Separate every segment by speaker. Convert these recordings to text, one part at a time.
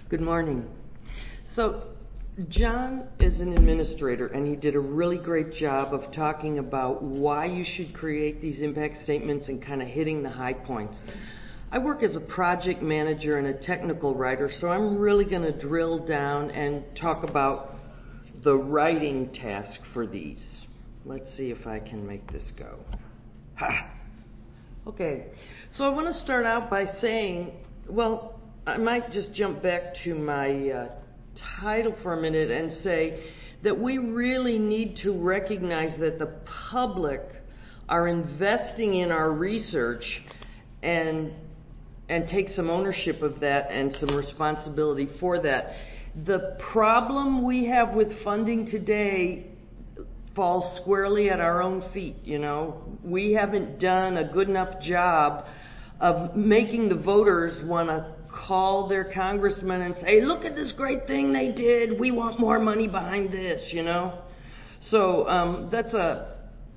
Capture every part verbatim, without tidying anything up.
Speaker 1: Good morning. So, John is an administrator, and he did a really great job of talking about why you should create these impact statements and kind of hitting the high points. I work as a project manager and a technical writer, so I'm really going to drill down and talk about the writing task for these. Let's see if I can make this go. Ha! Okay, so I want to start out by saying, well, I might just jump back to my uh, title for a minute and say that we really need to recognize that the public are investing in our research and and take some ownership of that and some responsibility for that. The problem we have with funding today falls squarely at our own feet, you know. We haven't done a good enough job of making the voters want to call their congressman and say, look at this great thing they did, we want more money behind this, you know. So um, that's a,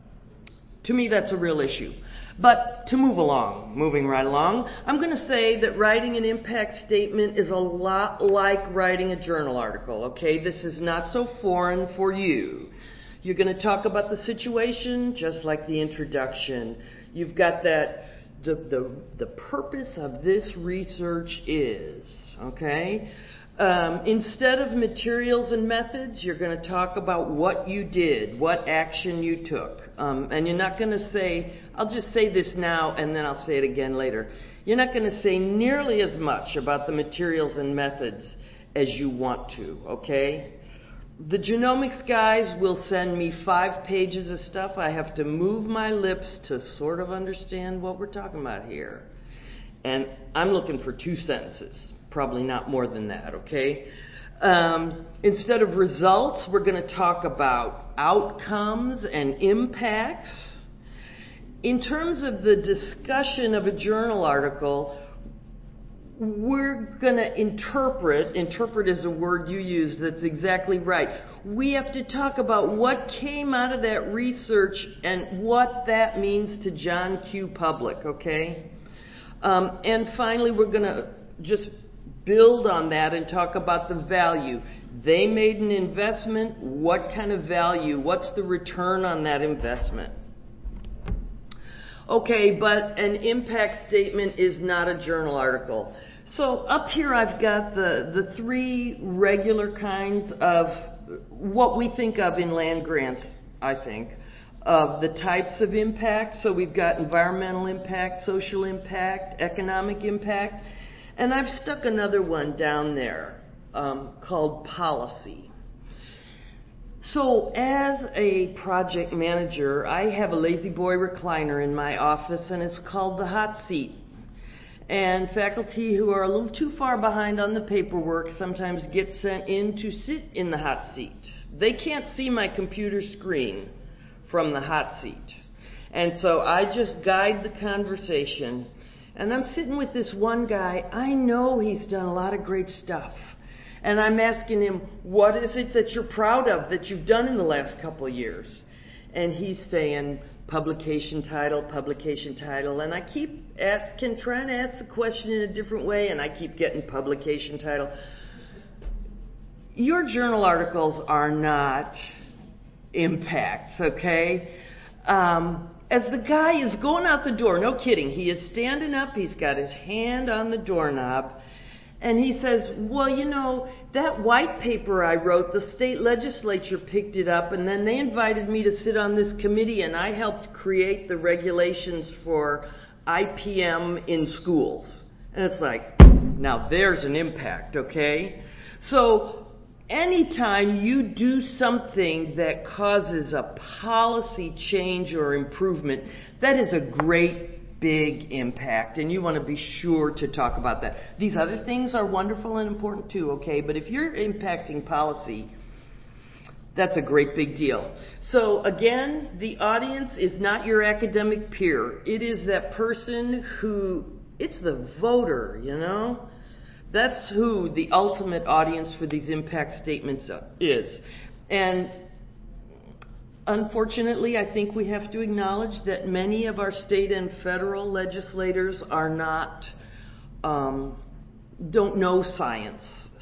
Speaker 1: to me that's a real issue. But to move along, moving right along, I'm going to say that writing an impact statement is a lot like writing a journal article, okay? This is not so foreign for you. You're going to talk about the situation just like the introduction. You've got that, the, the, the purpose of this research is, okay? Um, instead of materials and methods, you're going to talk about what you did, what action you took. Um, and you're not going to say, I'll just say this now and then I'll say it again later. You're not going to say nearly as much about the materials and methods as you want to, okay? The genomics guys will send me five pages of stuff. I have to move my lips to sort of understand what we're talking about here. And I'm looking for two sentences. Probably not more than that, okay? Um, instead of results, we're going to talk about outcomes and impacts. In terms of the discussion of a journal article, we're going to interpret, interpret is a word you use that's exactly right. We have to talk about what came out of that research and what that means to John Q. Public, okay? Um, and finally, we're going to just build on that and talk about the value. They made an investment. What kind of value? What's the return on that investment? Okay, but an impact statement is not a journal article. So up here I've got the, the three regular kinds of what we think of in land grants, I think, of the types of impact. So we've got environmental impact, social impact, economic impact. And I've stuck another one down there um, called policy. So as a project manager, I have a lazy boy recliner in my office, and it's called the hot seat. And faculty who are a little too far behind on the paperwork sometimes get sent in to sit in the hot seat. They can't see my computer screen from the hot seat. And so I just guide the conversation. And I'm sitting with this one guy. I know he's done a lot of great stuff. And I'm asking him, what is it that you're proud of that you've done in the last couple of years? And he's saying, publication title, publication title. And I keep asking, trying to ask the question in a different way, and I keep getting publication title. Your journal articles are not impacts, okay? Um... As the guy is going out the door, no kidding, he is standing up, he's got his hand on the doorknob, and he says, well, you know, that white paper I wrote, the state legislature picked it up, and then they invited me to sit on this committee, and I helped create the regulations for I P M in schools. And it's like, now there's an impact, okay? So anytime you do something that causes a policy change or improvement, that is a great big impact, and you want to be sure to talk about that. These other things are wonderful and important too, okay? But if you're impacting policy, that's a great big deal. So again, the audience is not your academic peer. It is that person who, it's the voter, you know? That's who the ultimate audience for these impact statements is. And unfortunately, I think we have to acknowledge that many of our state and federal legislators are not, um, don't know science.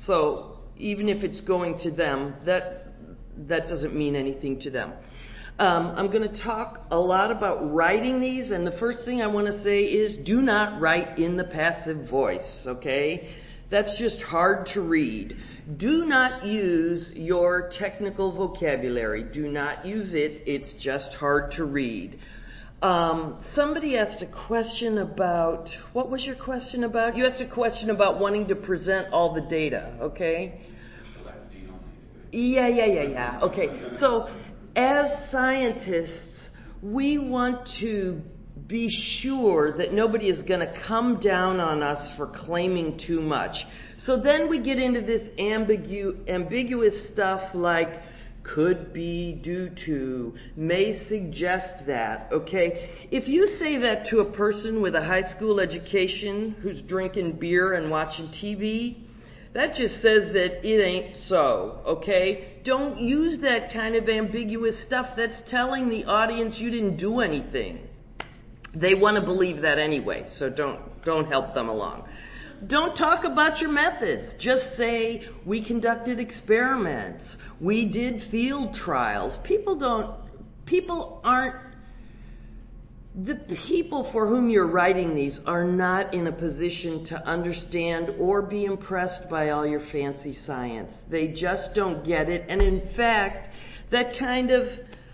Speaker 1: So even if it's going to them, that that doesn't mean anything to them. Um, I'm going to talk a lot about writing these, and the first thing I want to say is do not write in the passive voice, okay? That's just hard to read. Do not use your technical vocabulary. Do not use it. It's just hard to read. Um, somebody asked a question about, what was your question about? You asked a question about wanting to present all the data, okay? Yeah, yeah, yeah, yeah. Okay, so as scientists, we want to be sure that nobody is going to come down on us for claiming too much. So then we get into this ambigu- ambiguous stuff like could be, due to, may suggest that, okay? If you say that to a person with a high school education who's drinking beer and watching T V, that just says that it ain't so, okay? Don't use that kind of ambiguous stuff. That's telling the audience you didn't do anything. They want to believe that anyway, so don't don't help them along. Don't talk about your methods. Just say, we conducted experiments. We did field trials. People don't, people aren't, the people for whom you're writing these are not in a position to understand or be impressed by all your fancy science. They just don't get it. And in fact, that kind of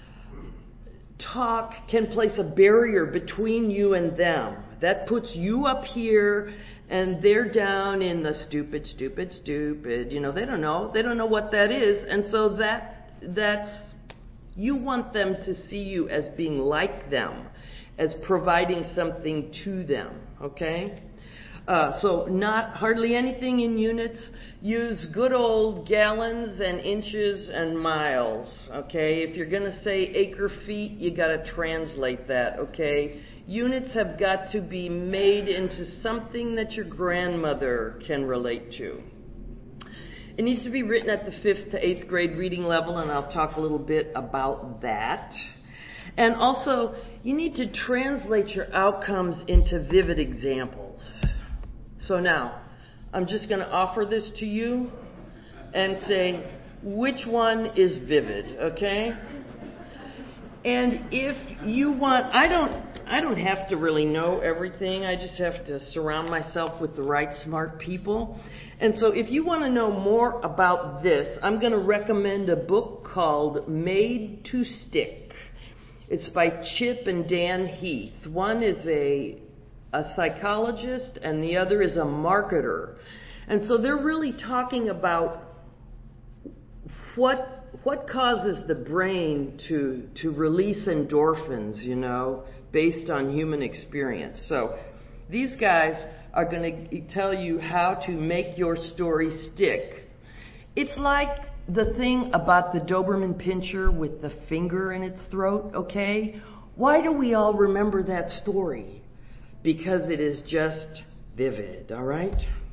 Speaker 1: talk can place a barrier between you and them. That puts you up here and they're down in the stupid, stupid, stupid. You know, they don't know. They don't know what that is. And so that that's, you want them to see you as being like them, as providing something to them, okay? Uh, so not hardly anything in units. Use good old gallons and inches and miles, okay? If you're going to say acre feet, you got to translate that, okay? Units have got to be made into something that your grandmother can relate to. It needs to be written at the fifth to eighth grade reading level, and I'll talk a little bit about that. And also, you need to translate your outcomes into vivid examples. So now, I'm just going to offer this to you and say, which one is vivid, okay? And if you want, I don't, I don't have to really know everything. I just have to surround myself with the right smart people. And so if you want to know more about this, I'm going to recommend a book called Made to Stick. It's by Chip and Dan Heath. One is a, a psychologist and the other is a marketer. And so they're really talking about what what causes the brain to to release endorphins, you know, based on human experience. So these guys are going to tell you how to make your story stick. It's like the thing about the Doberman Pinscher with the finger in its throat, okay? Why do we all remember that story? Because it is just vivid, all right?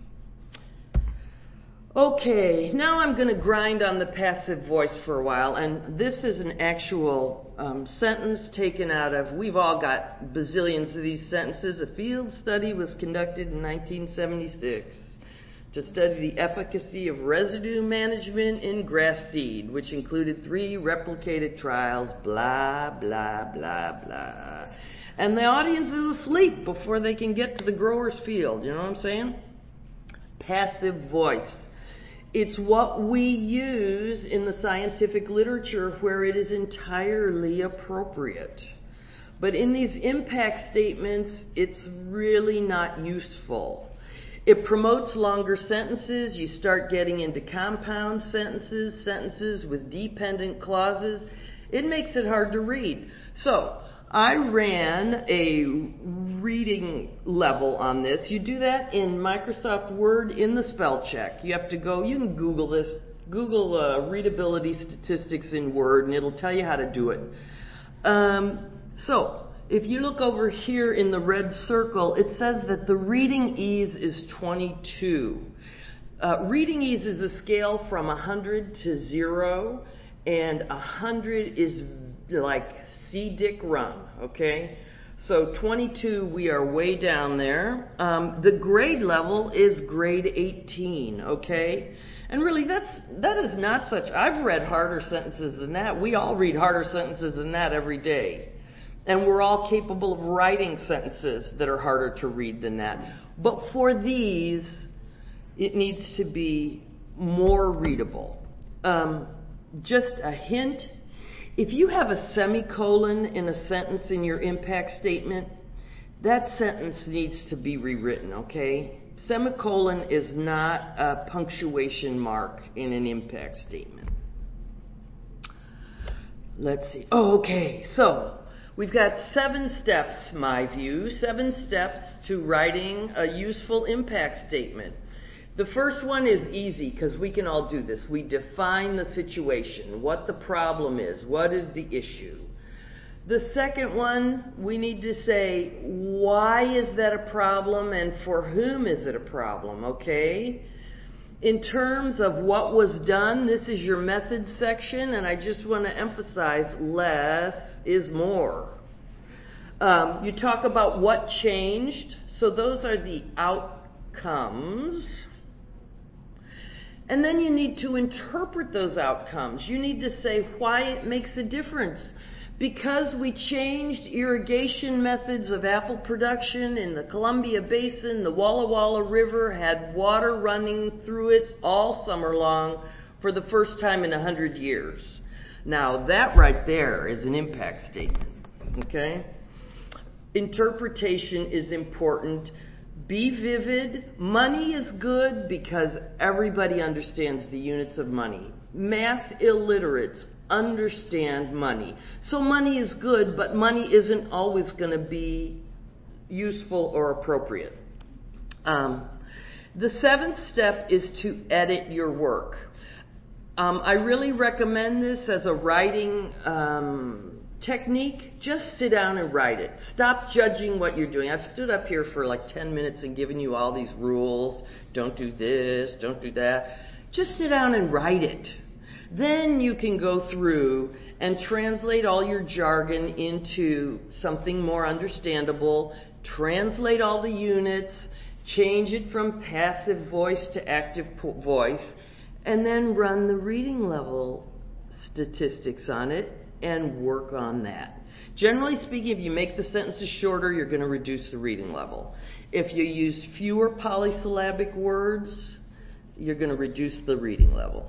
Speaker 1: Okay, now I'm going to grind on the passive voice for a while, and this is an actual um, sentence taken out of, we've all got bazillions of these sentences. A field study was conducted in nineteen seventy-six to study the efficacy of residue management in grass seed, which included three replicated trials, blah, blah, blah, blah. And the audience is asleep before they can get to the grower's field, you know what I'm saying? Passive voice. It's what we use in the scientific literature where it is entirely appropriate. But in these impact statements, it's really not useful. It promotes longer sentences. You start getting into compound sentences, sentences with dependent clauses. It makes it hard to read. So I ran a reading level on this. You do that in Microsoft Word in the spell check. You have to go, you can Google this, Google uh, readability statistics in Word, and it'll tell you how to do it. Um, so, if you look over here in the red circle, it says that the reading ease is twenty-two. Uh, reading ease is a scale from one hundred to zero, and one hundred is like see Dick run, okay? So twenty-two, we are way down there. Um, the grade level is grade eighteen, okay? And really, that's, that is not such, I've read harder sentences than that. We all read harder sentences than that every day. And we're all capable of writing sentences that are harder to read than that. But for these, it needs to be more readable. Um, just a hint, if you have a semicolon in a sentence in your impact statement, that sentence needs to be rewritten, okay? Semicolon is not a punctuation mark in an impact statement. Let's see. Oh, okay, so we've got seven steps, my view, seven steps to writing a useful impact statement. The first one is easy because we can all do this. We define the situation, what the problem is, what is the issue. The second one, we need to say, why is that a problem and for whom is it a problem, okay? In terms of what was done, this is your methods section, and I just want to emphasize less is more. Um, you talk about what changed, so those are the outcomes. And then you need to interpret those outcomes. You need to say why it makes a difference. Because we changed irrigation methods of apple production in the Columbia Basin, the Walla Walla River had water running through it all summer long for the first time in a hundred years. Now that right there is an impact statement, okay? Interpretation is important. Be vivid. Money is good because everybody understands the units of money. Math illiterates understand money. So money is good, but money isn't always going to be useful or appropriate. Um, the seventh step is to edit your work. Um, I really recommend this as a writing um, technique. Just sit down and write it. Stop judging what you're doing. I've stood up here for like ten minutes and given you all these rules. Don't do this, don't do that. Just sit down and write it. Then you can go through and translate all your jargon into something more understandable, translate all the units, change it from passive voice to active voice, and then run the reading level statistics on it and work on that. Generally speaking, if you make the sentences shorter, you're going to reduce the reading level. If you use fewer polysyllabic words, you're going to reduce the reading level.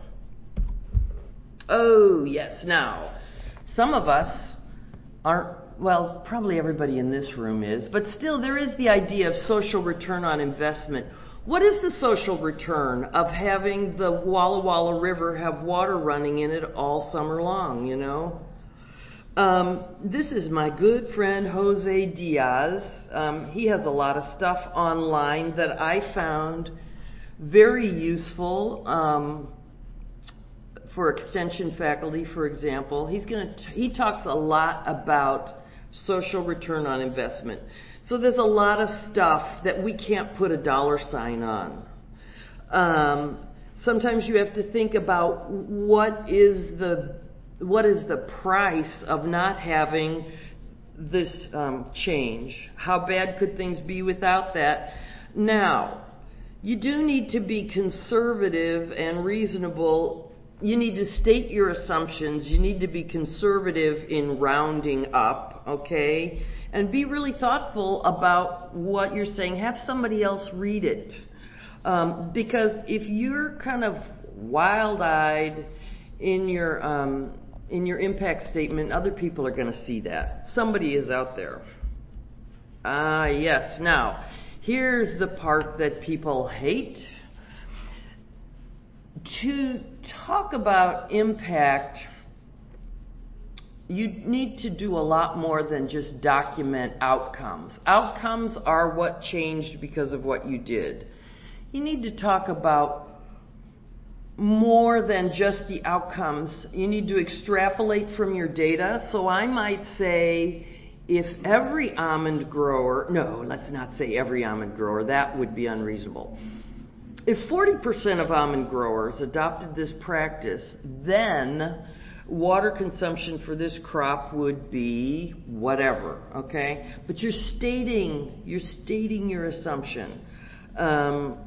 Speaker 1: Oh, yes. Now, some of us aren't, well, probably everybody in this room is, but still there is the idea of social return on investment. What is the social return of having the Walla Walla River have water running in it all summer long, you know? Um, this is my good friend Jose Diaz. Um, he has a lot of stuff online that I found very useful. Um, For extension faculty, for example, he's going to he talks a lot about social return on investment. So there's a lot of stuff that we can't put a dollar sign on. Um, sometimes you have to think about what is the what is the price of not having this um, change. How bad could things be without that? Now, you do need to be conservative and reasonable. You need to state your assumptions. You need to be conservative in rounding up, okay? And be really thoughtful about what you're saying. Have somebody else read it. Um, because if you're kind of wild-eyed in your um, in your impact statement, other people are going to see that. Somebody is out there. Ah, yes. Now, here's the part that people hate. To talk about impact, you need to do a lot more than just document outcomes. Outcomes are what changed because of what you did. You need to talk about more than just the outcomes. You need to extrapolate from your data. So I might say, if every almond grower, no, let's not say every almond grower, that would be unreasonable. If forty percent of almond growers adopted this practice, then water consumption for this crop would be whatever, okay? But you're stating, you're stating your assumption. Um,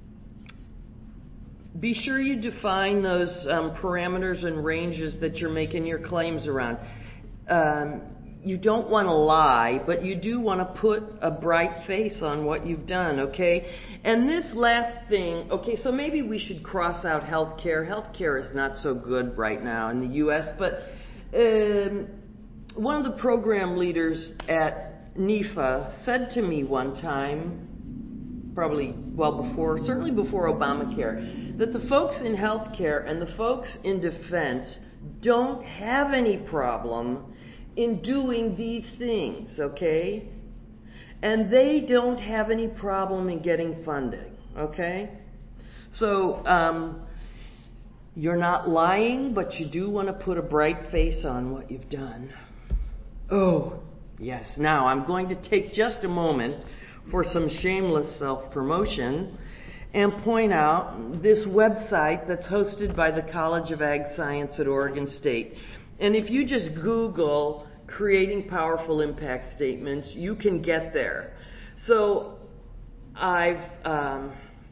Speaker 1: be sure you define those um, parameters and ranges that you're making your claims around. Um, you don't want to lie, but you do want to put a bright face on what you've done, okay? And this last thing, okay, so maybe we should cross out healthcare. Healthcare is not so good right now in the U S, but um, one of the program leaders at N I F A said to me one time, probably well before, certainly before Obamacare, that the folks in healthcare and the folks in defense don't have any problem in doing these things, okay? And they don't have any problem in getting funding, okay? So, um, you're not lying, but you do want to put a bright face on what you've done. Oh, yes. Now, I'm going to take just a moment for some shameless self-promotion and point out this website that's hosted by the College of Ag Science at Oregon State. And if you just Google creating powerful impact statements, you can get there. So I've um,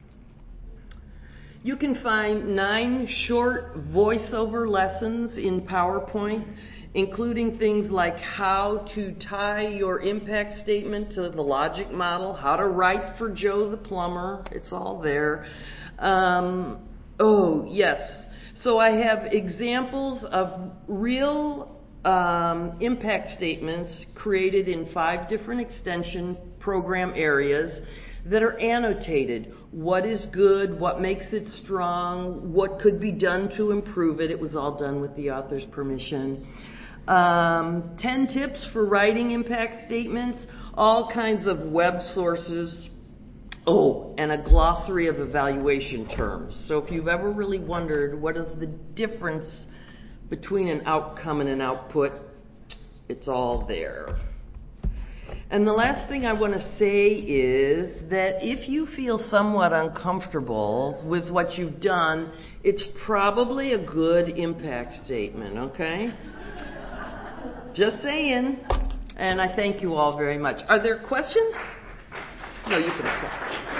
Speaker 1: you can find nine short voiceover lessons in PowerPoint, including things like how to tie your impact statement to the logic model, how to write for Joe the plumber. It's all there. Um, oh, yes. So I have examples of real Um, impact statements created in five different extension program areas that are annotated. What is good? What makes it strong? What could be done to improve it? It was all done with the author's permission. Um, ten tips for writing impact statements, all kinds of web sources. Oh, and a glossary of evaluation terms. So if you've ever really wondered what is the difference between an outcome and an output, it's all there. And the last thing I want to say is that if you feel somewhat uncomfortable with what you've done, it's probably a good impact statement, okay? Just saying. And I thank you all very much. Are there questions? No, you can talk.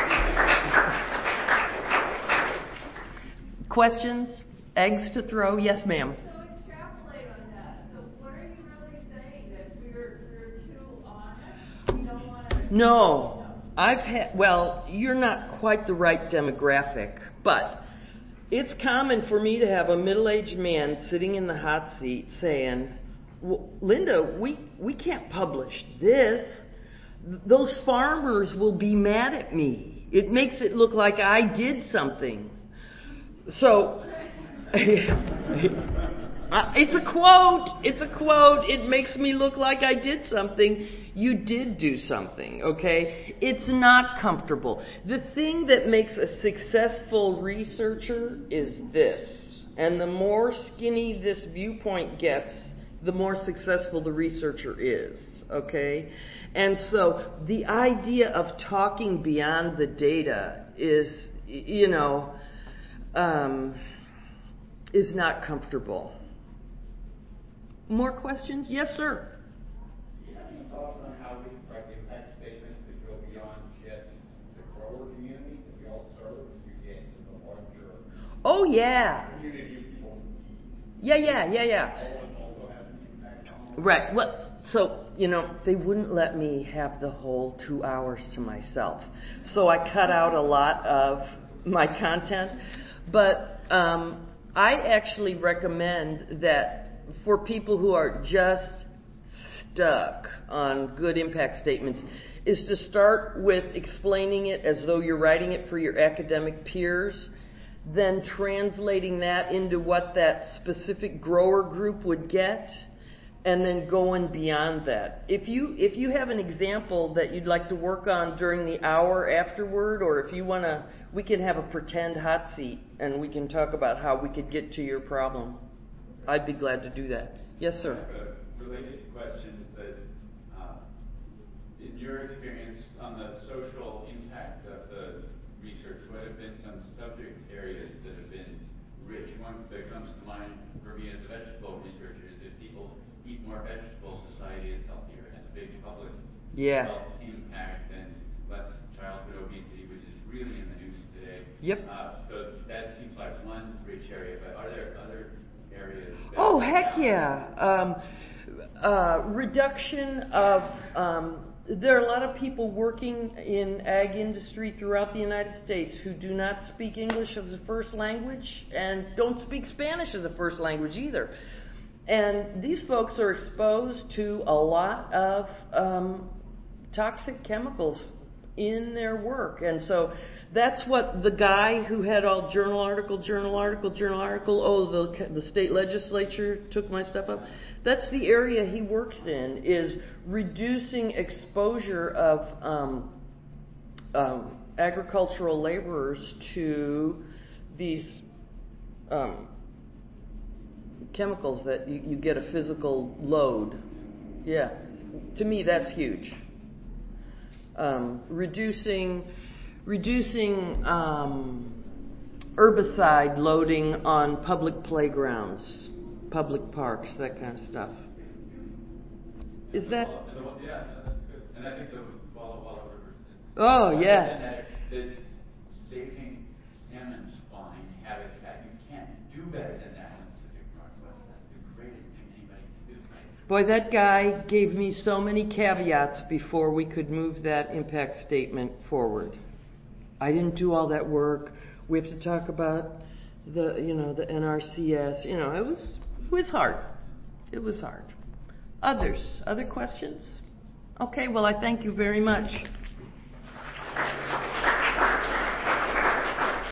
Speaker 1: Questions? Eggs to throw? Yes, ma'am. No, I've had, well, you're not quite the right demographic, but it's common for me to have a middle-aged man sitting in the hot seat saying, well, Linda, we, we can't publish this. Those farmers will be mad at me. It makes it look like I did something. So, it's a quote, it's a quote, it makes me look like I did something. You did do something, okay? It's not comfortable. The thing that makes a successful researcher is this. And the more skinny this viewpoint gets, the more successful the researcher is, okay? And so the idea of talking beyond the data is, you know, um, is not comfortable. More questions? Yes, sir.
Speaker 2: Thoughts on how we write impact statements that go beyond just the grower community that we all serve, as you get into the larger
Speaker 1: oh yeah
Speaker 2: community of people?
Speaker 1: yeah yeah yeah yeah
Speaker 2: Also have an impact on
Speaker 1: right. Well, so you know they wouldn't let me have the whole two hours to myself, so I cut out a lot of my content. But um, I actually recommend that for people who are just stuck on good impact statements is to start with explaining it as though you're writing it for your academic peers, then translating that into what that specific grower group would get, and then going beyond that. If you if you have an example that you'd like to work on during the hour afterward, or if you want to, we can have a pretend hot seat and we can talk about how we could get to your problem. I'd be glad to do that. Yes, sir.
Speaker 3: Related question, but uh, in your experience on the social impact of the research, what have been some subject areas that have been Rich, one that comes to mind for me as a vegetable researcher is if people eat more vegetables, society is healthier. It has a big public
Speaker 1: Yeah.
Speaker 3: health impact and less childhood obesity, which is really in the news today.
Speaker 1: Yep.
Speaker 3: Uh, so that seems like one rich area, but are there other areas? That
Speaker 1: Oh, heck yeah. Um, uh, reduction of, um, there are a lot of people working in ag industry throughout the United States who do not speak English as a first language and don't speak Spanish as a first language either. And these folks are exposed to a lot of um, toxic chemicals in their work. And so that's what the guy who had all journal article, journal article, journal article, oh, the, the state legislature took my stuff up. That's the area he works in, is reducing exposure of um, um, agricultural laborers to these um, chemicals that you, you get a physical load. Yeah, to me that's huge. Um, reducing reducing um, herbicide loading on public playgrounds, public parks, that kind of stuff. Is that?
Speaker 3: Yeah, that's good. And I think the Walla Walla River.
Speaker 1: Oh, yeah.
Speaker 3: And that, that saving salmon spawn habitat, you can't do better than that in the Pacific Northwest. That's the greatest thing anybody can do, right?
Speaker 1: Boy, that guy gave me so many caveats before we could move that impact statement forward. I didn't do all that work. We have to talk about the, you know, the N R C S. You know, it was, it was hard. It was hard. Others, other questions? Okay, well, I thank you very much.